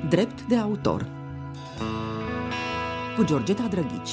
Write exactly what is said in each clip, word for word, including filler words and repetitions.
Drept de autor cu Georgeta Drăghici.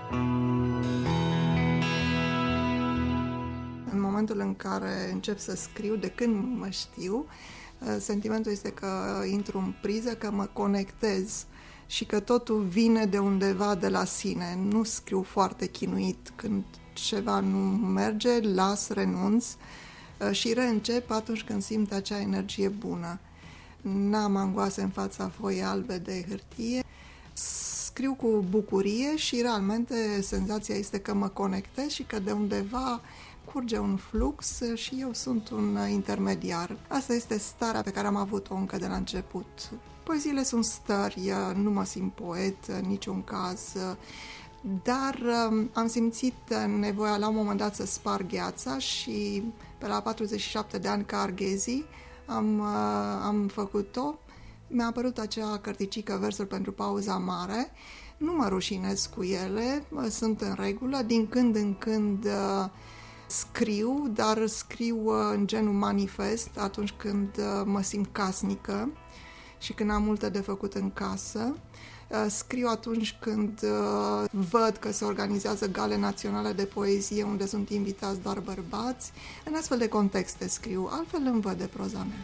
În momentul în care încep să scriu, de când mă știu, sentimentul este că intru în priză, că mă conectez și că totul vine de undeva de la sine. Nu scriu foarte chinuit. Când ceva nu merge, las, renunț și reîncep atunci când simt acea energie bună. N-am angoase în fața foii albe de hârtie. Scriu cu bucurie și realmente senzația este că mă conectez și că de undeva curge un flux și eu sunt un intermediar. Asta este starea pe care am avut-o încă de la început. Poeziile sunt stări, nu mă simt poet în niciun caz, dar am simțit nevoia la un moment dat să sparg gheața și pe la patruzeci și șapte de ani ca Arghezi am, am făcut-o. Mi-a apărut acea cărticică, Versuri pentru pauza mare. Nu mă rușinez cu ele, sunt în regulă. Din când în când scriu, dar scriu în genul manifest atunci când mă simt casnică și când am multe de făcut în casă. Scriu atunci când văd că se organizează gale naționale de poezie unde sunt invitați doar bărbați. În astfel de contexte scriu, altfel îmi văd de proza mea.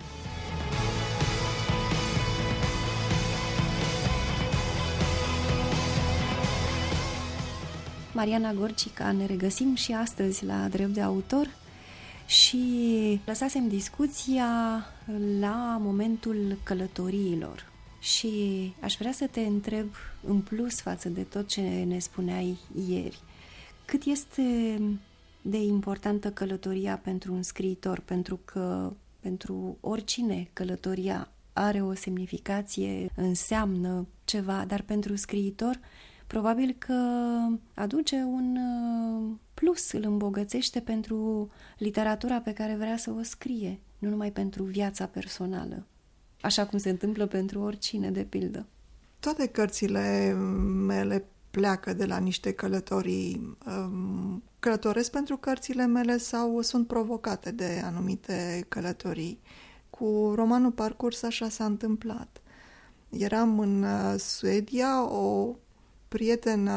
Mariana Gorcica, ne regăsim și astăzi la Drept de autor și lăsasem discuția la momentul călătoriilor și aș vrea să te întreb în plus față de tot ce ne spuneai ieri, cât este de importantă călătoria pentru un scriitor, pentru că pentru oricine călătoria are o semnificație, înseamnă ceva, dar pentru scriitor probabil că aduce un plus, îl îmbogățește pentru literatura pe care vrea să o scrie, nu numai pentru viața personală, așa cum se întâmplă pentru oricine, de pildă. Toate cărțile mele pleacă de la niște călătorii. Călătoresc pentru cărțile mele sau sunt provocate de anumite călătorii. Cu romanul Parcurs așa s-a întâmplat. Eram în Suedia, o prietenă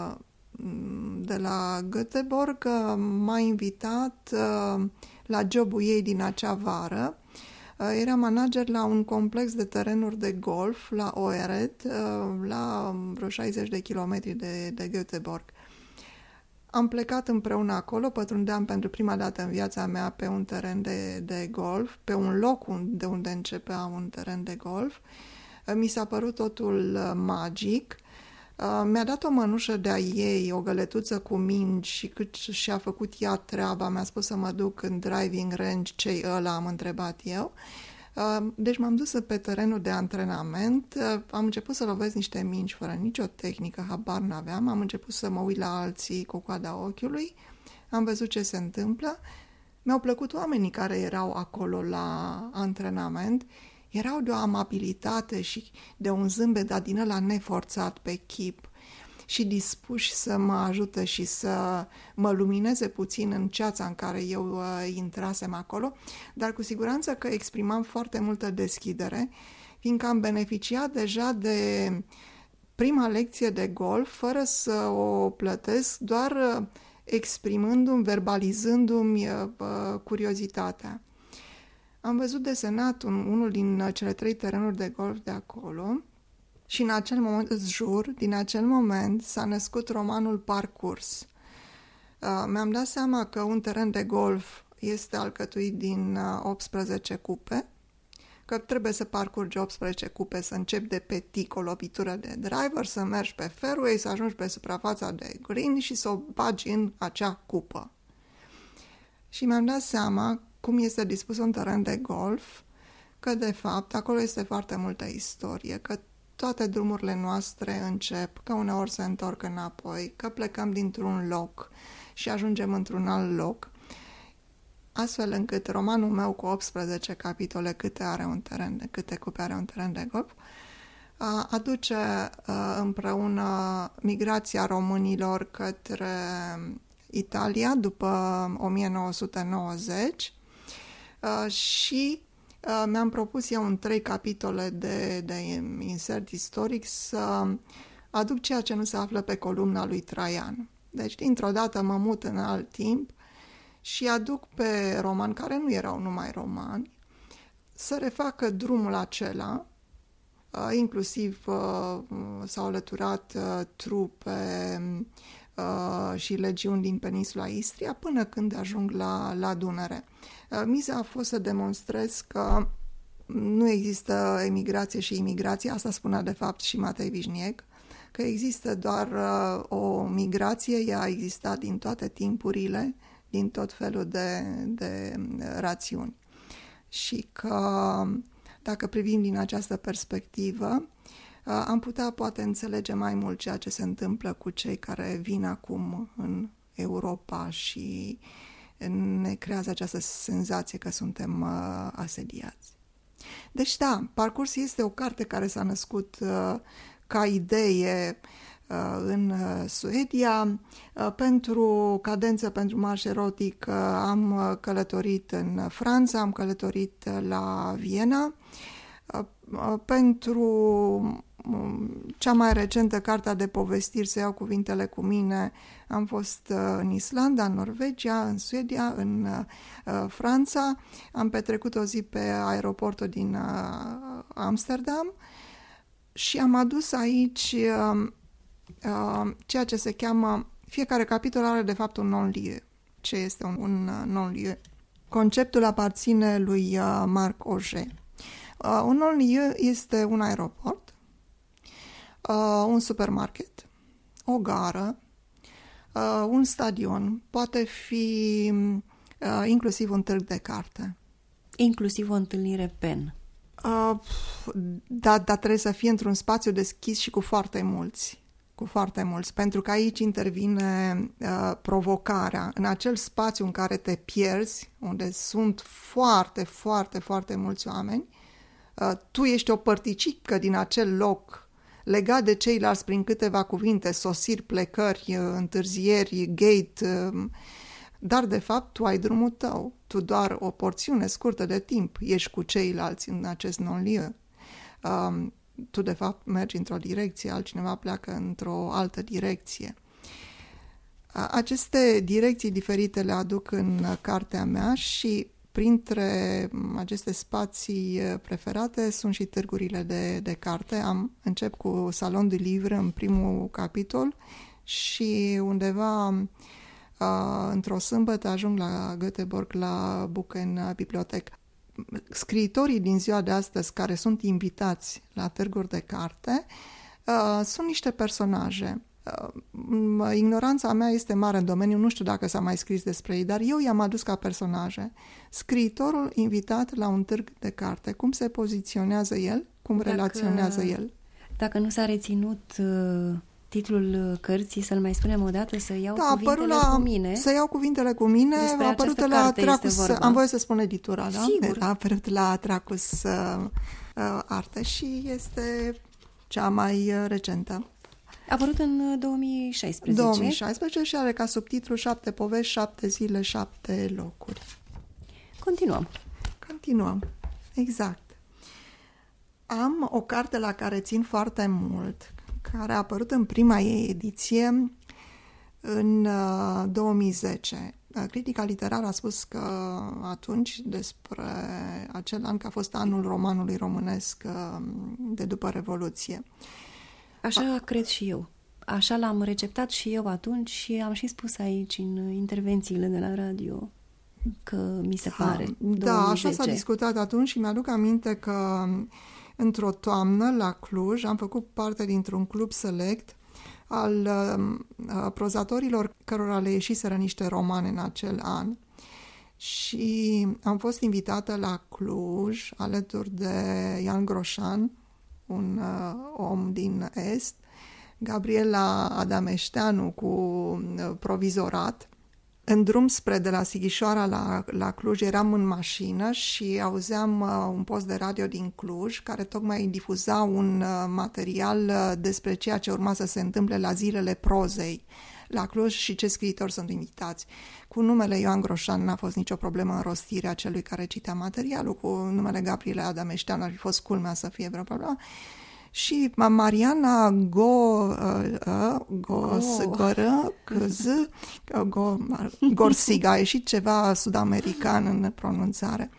de la Göteborg m-a invitat la jobul ei din acea vară. Era manager la un complex de terenuri de golf la Oeret, la vreo șaizeci de kilometri de, de Göteborg. Am plecat împreună acolo, pătrundeam pentru prima dată în viața mea pe un teren de, de golf, pe un loc de unde începea un teren de golf. Mi s-a părut totul magic. Uh, mi-a dat o mănușă de-a ei, o găletuță cu mingi și cât și-a făcut ea treaba, mi-a spus să mă duc în driving range, ce-i ăla, am întrebat eu. Uh, deci m-am dus pe terenul de antrenament, uh, am început să lovesc niște mingi fără nicio tehnică, habar n-aveam, am început să mă uit la alții cu coada ochiului, am văzut ce se întâmplă, mi-au plăcut oamenii care erau acolo la antrenament. Erau de o amabilitate și de un zâmbet, dar din ăla neforțat pe chip și dispuși să mă ajute și să mă lumineze puțin în ceața în care eu uh, intrasem acolo, dar cu siguranță că exprimam foarte multă deschidere, fiindcă am beneficiat deja de prima lecție de golf fără să o plătesc, doar uh, exprimându-mi, verbalizându-mi uh, curiozitatea. Am văzut desenat un, unul din cele trei terenuri de golf de acolo și în acel moment, îți jur, din acel moment s-a născut romanul Parcurs. Uh, mi-am dat seama că un teren de golf este alcătuit din uh, optsprezece cupe, că trebuie să parcurgi optsprezece cupe, să începi de pe tic o lovitură de driver, să mergi pe fairway, să ajungi pe suprafața de green și să o bagi în acea cupă. Și mi-am dat seama cum este dispus un teren de golf, că de fapt acolo este foarte multă istorie, că toate drumurile noastre încep, că uneori se întorc înapoi, că plecăm dintr-un loc și ajungem într-un alt loc, astfel încât romanul meu cu optsprezece capitole, câte are un teren de, câte cupe are un teren de golf, aduce împreună migrația românilor către Italia după o mie nouă sute nouăzeci și uh, mi-am propus eu în trei capitole de, de insert istoric să aduc ceea ce nu se află pe columna lui Traian. Deci, dintr-o dată mă mut în alt timp și aduc pe romani, care nu erau numai romani, să refacă drumul acela. Uh, inclusiv uh, s-au alăturat uh, trupe uh, și legiuni din peninsula Istria până când ajung la, la Dunăre. Uh, miza a fost să demonstrez că nu există emigrație și imigrație, asta spunea de fapt și Matei Vișniec, că există doar uh, o migrație, ea a existat din toate timpurile, din tot felul de, de rațiuni. Și că dacă privim din această perspectivă, am putea poate înțelege mai mult ceea ce se întâmplă cu cei care vin acum în Europa și ne creează această senzație că suntem asediați. Deci da, Parcurs este o carte care s-a născut ca idee în Suedia. Pentru Cadență pentru marș erotic am călătorit în Franța, am călătorit la Viena. Pentru cea mai recentă Cartea de povestiri, Să iau cuvintele cu mine, am fost în Islanda, în Norvegia, în Suedia, în Franța. Am petrecut o zi pe aeroportul din Amsterdam și am adus aici Uh, ceea ce se cheamă, fiecare capitol are de fapt un non-lieu. Ce este un, un uh, non-lieu? Conceptul aparține lui uh, Marc Auger. Uh, un non-lieu este un aeroport, uh, un supermarket, o gară, uh, un stadion, poate fi uh, inclusiv un târg de carte. Inclusiv o întâlnire pen. Uh, da, dar trebuie să fie într-un spațiu deschis și cu foarte mulți. cu foarte mulți, pentru că aici intervine uh, provocarea. În acel spațiu în care te pierzi, unde sunt foarte, foarte, foarte mulți oameni, uh, tu ești o părticică din acel loc, legat de ceilalți prin câteva cuvinte, sosiri, plecări, uh, întârzieri, gate, uh, dar de fapt tu ai drumul tău, tu doar o porțiune scurtă de timp ești cu ceilalți în acest non-lieu. Uh, tu de fapt mergi într-o direcție, altcineva pleacă într-o altă direcție. Aceste direcții diferite le aduc în cartea mea și printre aceste spații preferate sunt și târgurile de, de carte. Am încep cu Salon de Livre în primul capitol și undeva uh, într-o sâmbătă ajung la Göteborg, la Buchen Bibliothek. Scriitorii din ziua de astăzi care sunt invitați la târguri de carte uh, sunt niște personaje. Uh, ignoranța mea este mare în domeniu, nu știu dacă s-a mai scris despre ei, dar eu i-am adus ca personaje. Scriitorul invitat la un târg de carte, cum se poziționează el, cum dacă, relaționează el. Dacă nu s-a reținut uh, titlul cărții, să-l mai spunem o dată, Să iau da, cuvintele la, cu mine. Să iau cuvintele cu mine. Despre a apărut la Tracus, am voie să spun editura, da? Sigur. A apărut la Tracus uh, uh, Arte și este cea mai uh, recentă. A apărut în două mii șaisprezece. două mii șaisprezece și are ca subtitlu Șapte povești, șapte zile, șapte locuri. Continuăm. Continuăm, exact. Am o carte la care țin foarte mult, care a apărut în prima ei ediție în uh, două mii zece. Critica literară a spus că atunci despre acel an că a fost anul romanului românesc uh, de după Revoluție. Așa a... cred și eu. Așa l-am receptat și eu atunci și am și spus aici în intervențiile de la radio că mi se pare. Da, două mii zece. Da, așa s-a discutat atunci și mi-aduc aminte că într-o toamnă la Cluj am făcut parte dintr-un club select al uh, prozatorilor cărora le ieșiseră niște romane în acel an și am fost invitată la Cluj alături de Ian Groșan, un uh, om din Est, Gabriela Adameșteanu cu uh, Provizorat. În drum spre de la Sighișoara la, la Cluj eram în mașină și auzeam uh, un post de radio din Cluj care tocmai difuza un uh, material uh, despre ceea ce urma să se întâmple la zilele prozei la Cluj și ce scriitori sunt invitați. Cu numele Ioan Groșan n-a fost nicio problemă în rostirea celui care citea materialul, cu numele Gabriele Adameștean ar fi fost culmea să fie vreo problemă. Și Mariana Go, uh, uh, Gos, Go. Goră, Căz, Go, Gorsiga, a ieșit ceva sud-american în pronunțare.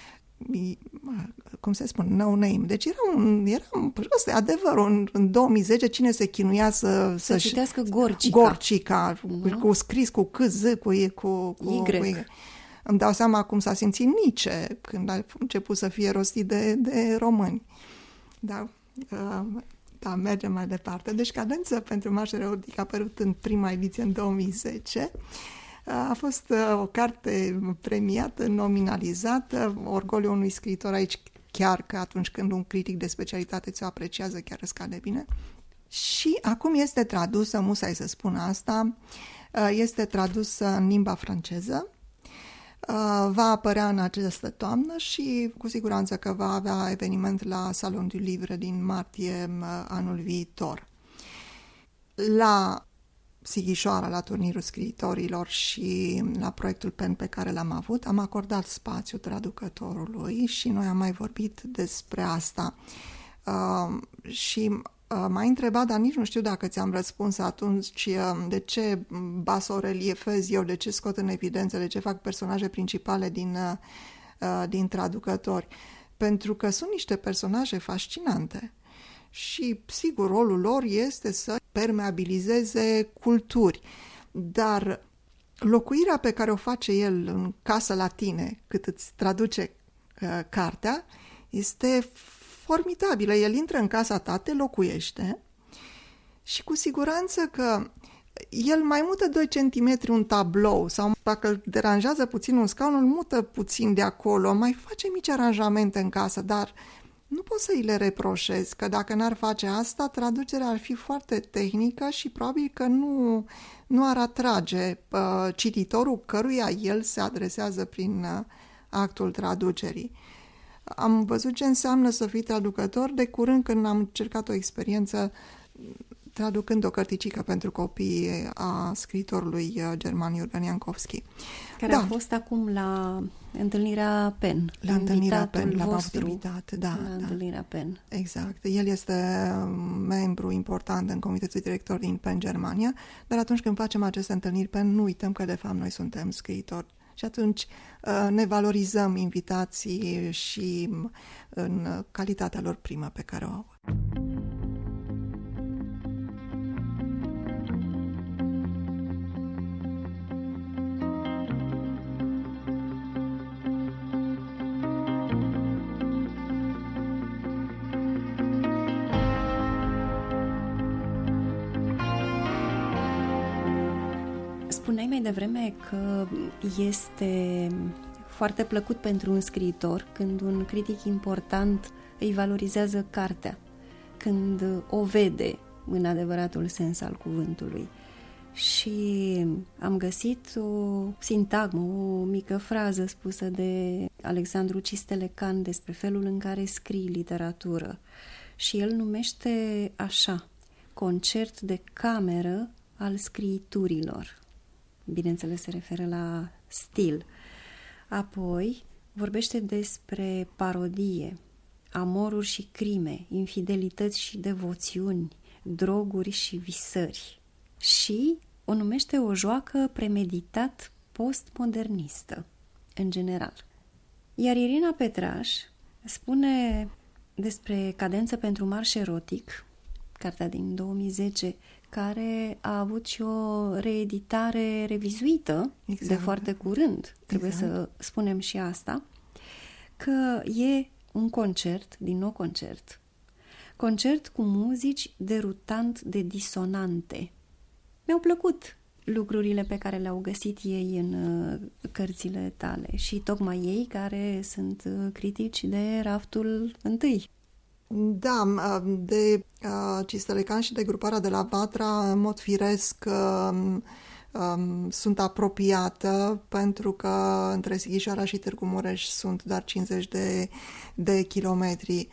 Cum se spune, no name. Deci era un, era un ăsta e adevărul. În, în două mii zece cine se chinuia să... Să citească Gorcica. Gorcica, uh-huh. cu scris cu C, Z, cu, cu, cu, Y. cu Y. Îmi dau seama cum s-a simțit Nice când a început să fie rostit de, de români. Da, uh, da, mergem mai departe. Deci Cadență pentru marș erotic a apărut în prima ediție în două mii zece. A fost o carte premiată, nominalizată, orgoliul unui scriitor aici, chiar că atunci când un critic de specialitate ți-o apreciază, chiar îți cade bine. Și acum este tradusă, musai să spun asta, este tradusă în limba franceză, va apărea în această toamnă și cu siguranță că va avea eveniment la Salon du Livre din martie anul viitor. La Sighișoara, la turnirul scriitorilor și la proiectul Pen pe care l-am avut, am acordat spațiu traducătorului și noi am mai vorbit despre asta. Uh, și uh, m-a întrebat, dar nici nu știu dacă ți-am răspuns atunci uh, de ce basoreliefez eu, de ce scot în evidență, de ce fac personaje principale din, uh, din traducători. Pentru că sunt niște personaje fascinante. Și, sigur, rolul lor este să permeabilizeze culturi, dar locuirea pe care o face el în casă la tine, cât îți traduce uh, cartea, este formidabilă. El intră în casa ta, te locuiește și cu siguranță că el mai mută doi centimetri un tablou sau dacă îl deranjează puțin un scaun, îl mută puțin de acolo, mai face mici aranjamente în casă, dar nu poți să îi le reproșezi, că dacă n-ar face asta, traducerea ar fi foarte tehnică și probabil că nu, nu ar atrage uh, cititorul căruia el se adresează prin uh, actul traducerii. Am văzut ce înseamnă să fii traducător de curând când am încercat o experiență traducând o cărticică pentru copii a scriitorului German Iurgen Iancovski. Care da. a fost acum la întâlnirea Pen. La întâlnirea Pen, l-am avut vostru, invitat. Da, la da. întâlnirea Pen. Exact. El este membru important în comitetul director din Pen Germania, dar atunci când facem aceste întâlniri Pen, nu uităm că de fapt noi suntem scriitori. Și atunci ne valorizăm invitații și în calitatea lor primă pe care o au. Spuneai mai devreme că este foarte plăcut pentru un scriitor când un critic important îi valorizează cartea, când o vede în adevăratul sens al cuvântului. Și am găsit o sintagmă, o mică frază spusă de Alexandru Cistelecan despre felul în care scrii literatură. Și el numește așa: concert de cameră al scriiturilor. Bineînțeles, se referă la stil. Apoi vorbește despre parodie, amoruri și crime, infidelități și devoțiuni, droguri și visări. Și o numește o joacă premeditat postmodernistă, în general. Iar Irina Petraș spune despre Cadență pentru marș erotic, cartea din două mii zece, care a avut și o reeditare revizuită exact. de foarte curând, trebuie exact. să spunem și asta, că e un concert, din nou concert, concert cu muzici derutant de disonante. Mi-au plăcut lucrurile pe care le-au găsit ei în cărțile tale și tocmai ei care sunt critici de raftul întâi. Da, de uh, Cistelecan și de gruparea de la Vatra, în mod firesc, uh, um, sunt apropiată, pentru că între Sighișoara și Târgu Mureș sunt doar cincizeci de, de kilometri.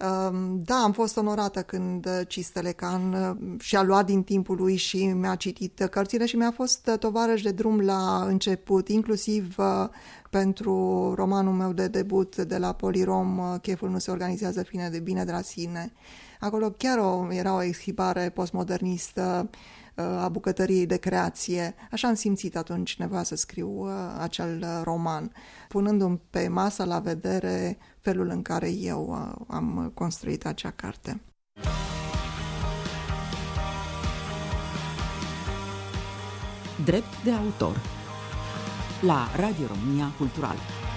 Da, am fost onorată când Cistelecan și-a luat din timpul lui și mi-a citit cărțile și mi-a fost tovarăș de drum la început, inclusiv pentru romanul meu de debut de la Polirom, Cheful nu se organizează fine de bine de la sine. Acolo chiar o, era o exhibare postmodernistă a bucătăriei de creație. Așa am simțit atunci nevoia să scriu acel roman, punându-mi pe masă la vedere felul în care eu am construit acea carte. Drept de autor la Radio România Cultural.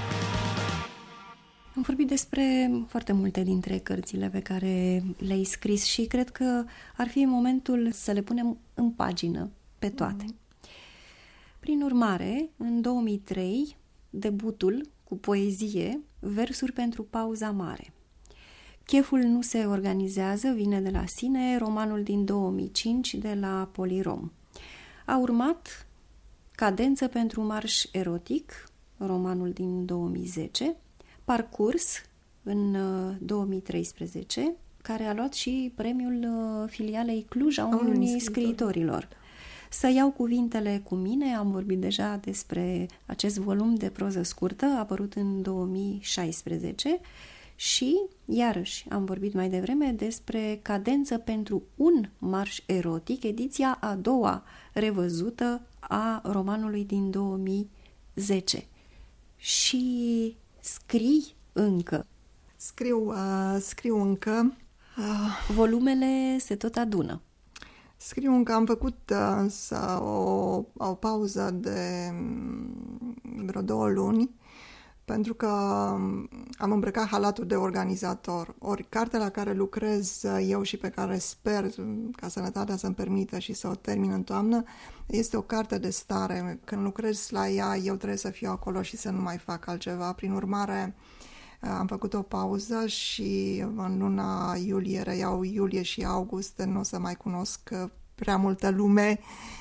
Am vorbit despre foarte multe dintre cărțile pe care le-ai scris și cred că ar fi momentul să le punem în pagină pe toate. Mm. Prin urmare, în două mii trei, debutul cu poezie, Versuri pentru pauza mare. Cheful nu se organizează, vine de la sine, romanul din două mii cinci de la Polirom. A urmat Cadență pentru marș erotic, romanul din două mii zece, Parcurs în două mii treisprezece, care a luat și premiul filialei Cluj a Uniunii Scriitorilor. Să iau cuvintele cu mine, am vorbit deja despre acest volum de proză scurtă, apărut în două mii șaisprezece, și, iarăși, am vorbit mai devreme despre Cadență pentru un marș erotic, ediția a doua revăzută a romanului din două mii zece. Și scrii încă. Scriu, uh, scriu încă. Uh, Volumele se tot adună. Scriu încă, am făcut uh, o, o pauză de vreo două luni, pentru că am îmbrăcat halatul de organizator. Ori cartea la care lucrez eu și pe care sper ca sănătatea să-mi permită și să o termin în toamnă, este o carte de stare. Când lucrez la ea, eu trebuie să fiu acolo și să nu mai fac altceva. Prin urmare, am făcut o pauză și în luna iulie reiau iulie și august, nu o să mai cunosc prea multă lume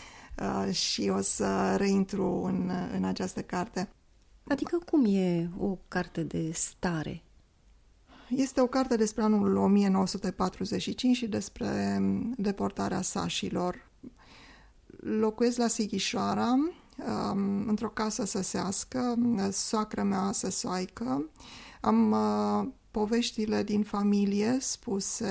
și o să reintru în, în această carte. Adică cum e o carte de stare? Este o carte despre anul o mie nouă sute patruzeci și cinci și despre deportarea sașilor. Locuiesc la Sighișoara, într-o casă săsească, soacră mea săsoaică. Am poveștile din familie spuse.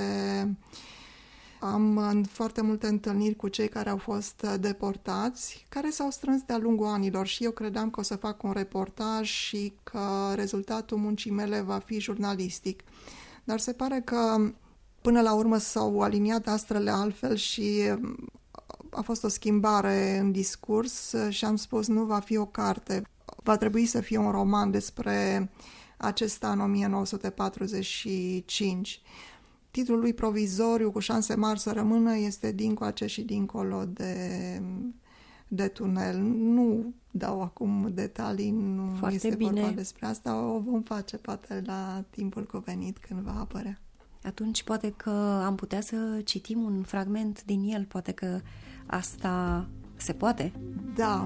Am foarte multe întâlniri cu cei care au fost deportați, care s-au strâns de-a lungul anilor și eu credeam că o să fac un reportaj și că rezultatul muncii mele va fi jurnalistic. Dar se pare că până la urmă s-au aliniat astrele altfel și a fost o schimbare în discurs și am spus nu va fi o carte, va trebui să fie un roman despre acest an o mie nouă sute patruzeci și cinci. Titlul lui provizoriu, cu șanse mari să rămână, este Dincoace și dincolo de, de tunel. Nu dau acum detalii, nu Foarte este bine. vorba despre asta, o vom face poate la timpul cuvenit când va apărea. Atunci poate că am putea să citim un fragment din el, poate că asta se poate? Da.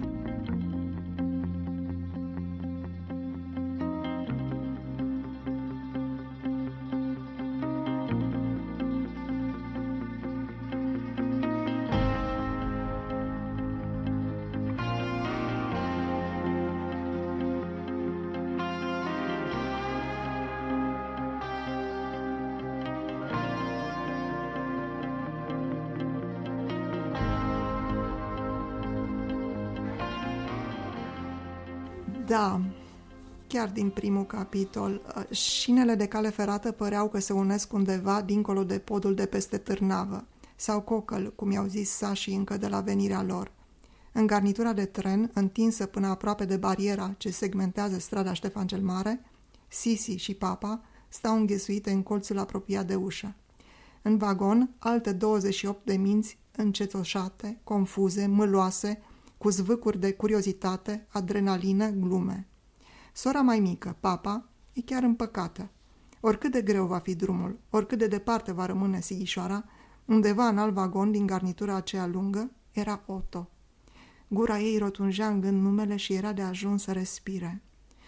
Da, chiar din primul capitol, șinele de cale ferată păreau că se unesc undeva dincolo de podul de peste Târnavă, sau Cocăl, cum i-au zis sașii încă de la venirea lor. În garnitura de tren, întinsă până aproape de bariera ce segmentează strada Ștefan cel Mare, Sisi și Papa stau înghesuite în colțul apropiat de ușă. În vagon, alte douăzeci și opt de minți încetoșate, confuze, mâloase, cu zvâcuri de curiozitate, adrenalină, glume. Sora mai mică, Papa, e chiar împăcată. Oricât de greu va fi drumul, oricât de departe va rămâne Sighișoara, undeva în alt vagon din garnitura aceea lungă era Otto. Gura ei rotunjea în gând numele și era de ajuns să respire.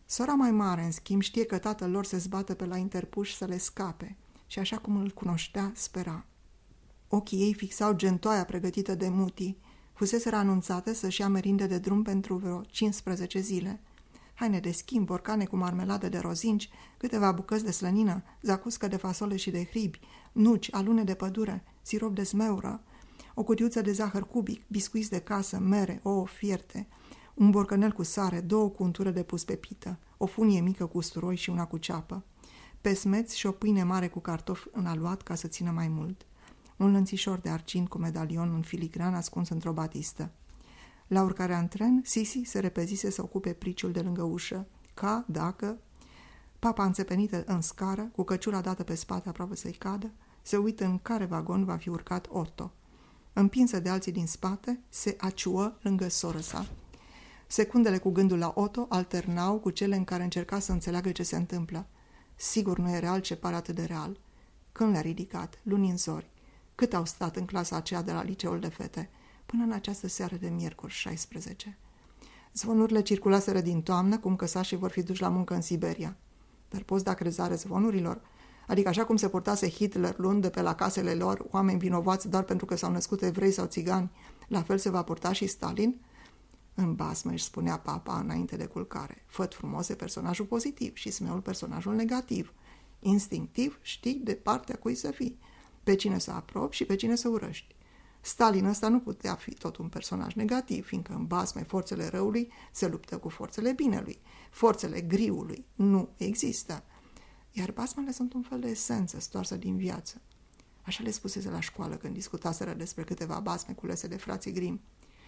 Sora mai mare, în schimb, știe că tatăl lor se zbate pe la interpuși să le scape și așa cum îl cunoștea, spera. Ochii ei fixau gentoaia pregătită de Muti. Fuseseră anunțate să-și ia merinde de drum pentru vreo cincisprezece zile. Haine de schimb, borcane cu marmeladă de rozinci, câteva bucăți de slănină, zacuscă de fasole și de hribi, nuci, alune de pădure, sirop de smeură, o cutiuță de zahăr cubic, biscuiți de casă, mere, ouă fierte, un borcanel cu sare, două cu untură de pus pe pită, o funie mică cu usturoi și una cu ceapă, pesmeți și o pâine mare cu cartofi în aluat ca să țină mai mult, un lănțișor de argint cu medalion în filigran ascuns într-o batistă. La urcarea în tren, Sisi se repezise să ocupe priciul de lângă ușă, ca, dacă... Papa înțepenită în scară, cu căciula dată pe spate aproape să-i cadă, se uită în care vagon va fi urcat Otto. Împinsă de alții din spate, se aciuă lângă soră sa. Secundele cu gândul la Otto alternau cu cele în care încerca să înțeleagă ce se întâmplă. Sigur nu e real ce pare atât de real. Când le-a ridicat, luni în zori, cât au stat în clasa aceea de la liceul de fete, până în această seară de miercuri șaisprezece. Zvonurile circulaseră din toamnă, cum că sașii vor fi duși la muncă în Siberia. Dar poți da crezare zvonurilor? Adică așa cum se purtase Hitler luând de pe la casele lor oameni vinovați doar pentru că s-au născut evrei sau țigani, la fel se va purta și Stalin? În basmă își spunea papa înainte de culcare. Făt frumos e personajul pozitiv și smeul personajul negativ. Instinctiv știi de partea cui să fii, pe cine să aprobi și pe cine să urăști. Stalin ăsta nu putea fi tot un personaj negativ, fiindcă în basme forțele răului se luptă cu forțele binelui. Forțele griului nu există. Iar basmele sunt un fel de esență stoarsă din viață. Așa le spusese la școală când discutaseră despre câteva basme culese de frații Grimm.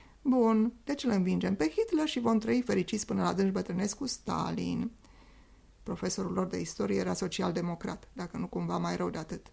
Bun, deci le învingem pe Hitler și vom trăi fericiți până la dânși bătrânesc cu Stalin. Profesorul lor de istorie era social-democrat, dacă nu cumva mai rău de atât.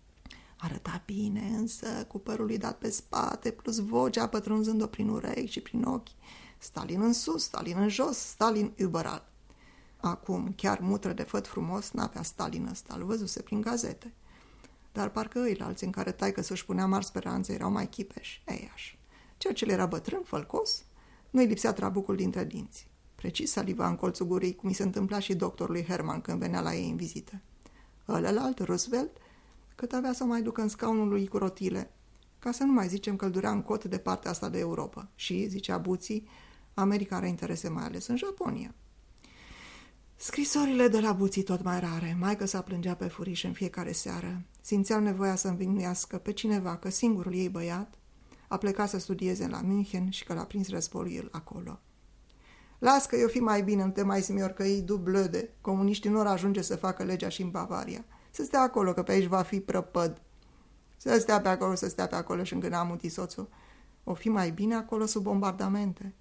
Arăta bine, însă, cu părul lui dat pe spate, plus vocea pătrunzând-o prin urechi și prin ochi. Stalin în sus, Stalin în jos, Stalin überall. Acum, chiar mutră de făt frumos, n-avea Stalin ăsta, îl văzuse prin gazete. Dar parcă ăilalți în care taică să-și punea mari speranțe erau mai chipeși. Ei așa. Churchill era bătrân, fălcos, nu-i lipsea trabucul dintre dinți. Precis saliva în colțul gurii, cum i se întâmpla și doctorului Herman când venea la ei în vizită. Ălălalt, Roosevelt, cât avea să mai ducă în scaunul lui cu rotile, ca să nu mai zicem că îl durea în cot de partea asta de Europa. Și, zicea Buții, America are interese mai ales în Japonia. Scrisorile de la Buții tot mai rare, maică s-a plângea pe furiș în fiecare seară, simțeau nevoia să învinuiască pe cineva că singurul ei băiat a plecat să studieze la München și că l-a prins războiul acolo. Las că eu fi mai bine, nu te mai smiorcăi, du blöde, comuniștii nu or ajunge să facă legea și în Bavaria. Să stea acolo, că pe aici va fi prăpăd. Să stea pe acolo, să stea pe acolo și îngâna Muti soțul. O fi mai bine acolo sub bombardamente.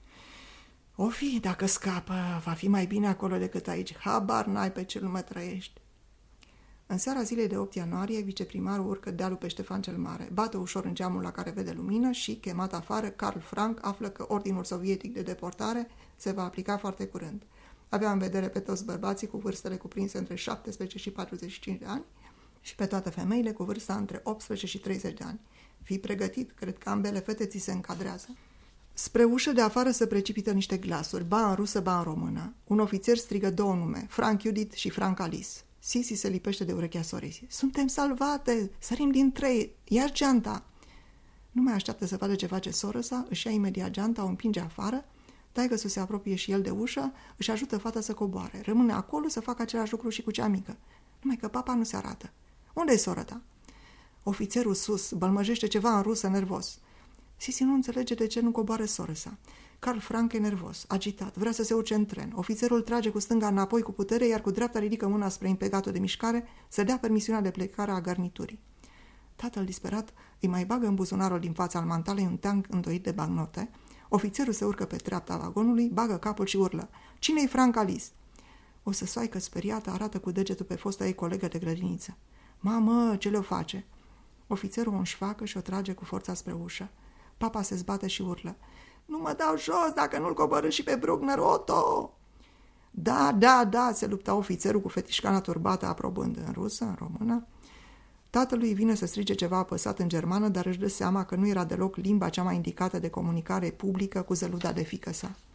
O fi, dacă scapă, va fi mai bine acolo decât aici. Habar n-ai pe ce lume trăiești. În seara zilei de opt ianuarie, viceprimarul urcă dealul pe Ștefan cel Mare, bate ușor în geamul la care vede lumină și, chemat afară, Karl Frank află că ordinul sovietic de deportare se va aplica foarte curând. Avea în vedere pe toți bărbații cu vârstele cuprinse între șaptesprezece și patruzeci și cinci de ani și pe toate femeile cu vârsta între optsprezece și treizeci de ani. Fii pregătit, cred că ambele fete ți se încadrează. Spre ușă de afară se precipită niște glasuri, ba în rusă, ba în română. Un ofițer strigă două nume, Frank Judith și Frank Alice. Sisi se lipește de urechea sorii. Suntem salvate! Sărim din trei! Ia geanta! Nu mai așteaptă să vadă ce face soră sa, își ia imediat geanta, o împinge afară, taică-sul se apropie și el de ușă, își ajută fata să coboare. Rămâne acolo să facă același lucru și cu cea mică. Numai că papa nu se arată. Unde e soră ta? Ofițerul sus bălmăjește ceva în rusă, nervos. Sisi nu înțelege de ce nu coboară soră sa. Karl Frank e nervos, agitat, vrea să se urce în tren. Ofițerul trage cu stânga înapoi cu putere, iar cu dreapta ridică mâna spre impegatul de mișcare să dea permisiunea de plecare a garniturii. Tatăl disperat îi mai bagă în buzunarul din fața al mantalei un teanc îndoit de bagnote. Ofițerul se urcă pe treapta vagonului, bagă capul și urlă. Cine-i Frank Alice? O săsoaică speriată arată cu degetul pe fosta ei colegă de grădiniță. Mamă, ce le-o face? Ofițerul o înșfacă și o trage cu forța spre ușă. Papa se zbate și urlă. Nu mă dau jos dacă nu-l coborâ și pe Bruckner, Otto! Da, da, da, se lupta ofițerul cu fetișcana turbată, aprobând în rusă, în română. Tatălui vine să strige ceva apăsat în germană, dar își dă seama că nu era deloc limba cea mai indicată de comunicare publică cu zăluda de fiică sa.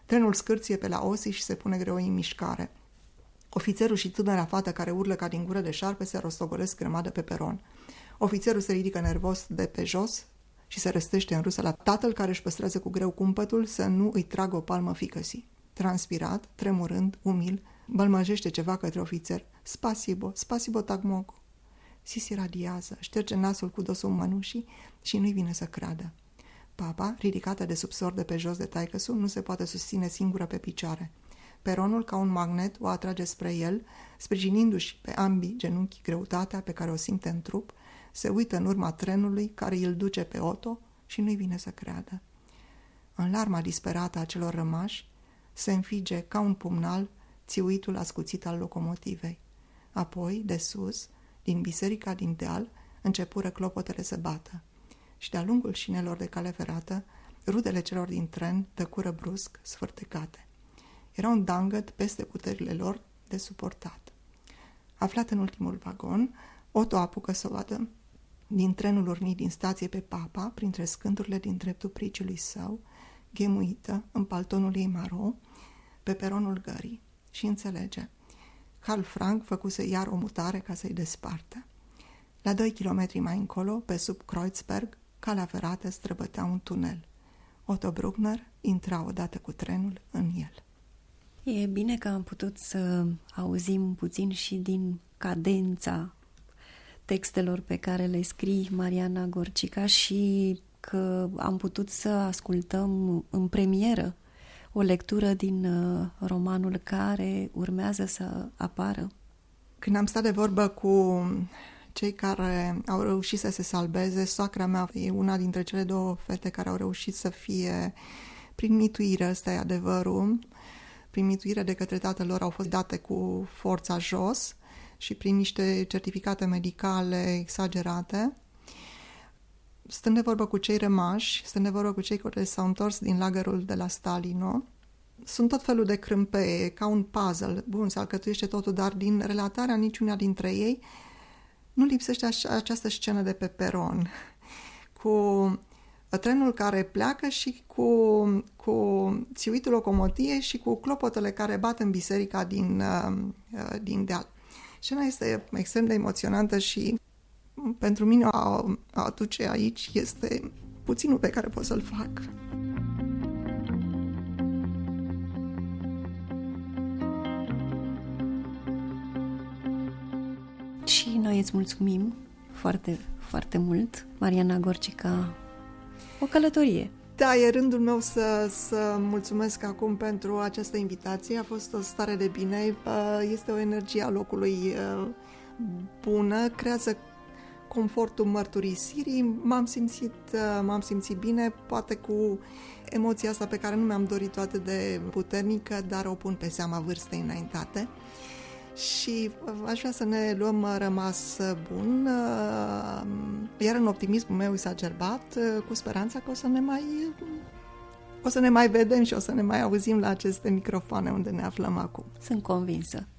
Trenul scârție pe la osi și se pune greu în mișcare. Ofițerul și tânăra fată care urlă ca din gură de șarpe se rostogolesc grămadă pe peron. Ofițerul se ridică nervos de pe jos și se răstește în rusă la tatăl care își păstrează cu greu cumpătul să nu îi tragă o palmă ficăsii. Transpirat, tremurând, umil, bălmăjește ceva către ofițer. Spasibo, spasibo tagmogo. Sisi radiază, șterge nasul cu dosul mănușii și nu-i vine să creadă. Papa, ridicată de sub sor de pe jos de taică-su, nu se poate susține singură pe picioare. Peronul, ca un magnet, o atrage spre el, sprijinindu-și pe ambii genunchi greutatea pe care o simte în trup, se uită în urma trenului care îl duce pe Otto și nu-i vine să creadă. În larma disperată a celor rămași, se înfige ca un pumnal țiuitul ascuțit al locomotivei. Apoi, de sus, din biserica din deal, începură clopotele să bată. Și de-a lungul șinelor de cale ferată, rudele celor din tren tăcură brusc, sfârtecate. Era un dangăt peste puterile lor de suportat. Aflat în ultimul vagon, Otto apucă să o vadă din trenul urnit din stație pe Papa, printre scânturile din dreptul priciului său, ghemuită, în paltonul ei maro, pe peronul gării, și înțelege. Karl Frank făcuse iar o mutare ca să-i despartă. La doi kilometri mai încolo, pe sub Kreuzberg, calea ferată străbătea un tunel. Otto Bruckner intra odată cu trenul în el. E bine că am putut să auzim puțin și din cadența textelor pe care le scrii, Mariana Gorcica, și că am putut să ascultăm în premieră o lectură din uh, romanul care urmează să apară. Când am stat de vorbă cu cei care au reușit să se salveze, soacra mea e una dintre cele două fete care au reușit să fie, prin mituire, ăsta e adevărul, prin mituire de către tatăl lor au fost date cu forța jos și prin niște certificate medicale exagerate. Stând de vorbă cu cei rămași, stând de vorbă cu cei care s-au întors din lagărul de la Stalino, sunt tot felul de crâmpeie, ca un puzzle. Bun, se alcătuiește totul, dar din relatarea niciuna dintre ei nu lipsește această scenă de pe peron, cu trenul care pleacă și cu, cu țiuitul locomotiei și cu clopotele care bat în biserica din, din deal. Scena este extrem de emoționantă și pentru mine a, a aduce aici este puținul pe care pot să-l fac. Și noi îți mulțumim foarte, foarte mult, Mariana Gorcica. O călătorie. Da, e rândul meu să, să mulțumesc acum pentru această invitație. A fost o stare de bine. Este o energie a locului bună, creează confortul mărturisirii. M-am simțit, m-am simțit bine, poate cu emoția asta pe care nu mi-am dorit-o atât de puternică, dar o pun pe seama vârstei înaintate. Și aș vrea să ne luăm rămas bun, iar în optimismul meu exacerbat, cu speranța că o să ne mai o să ne mai vedem și o să ne mai auzim la aceste microfoane unde ne aflăm acum. Sunt convinsă.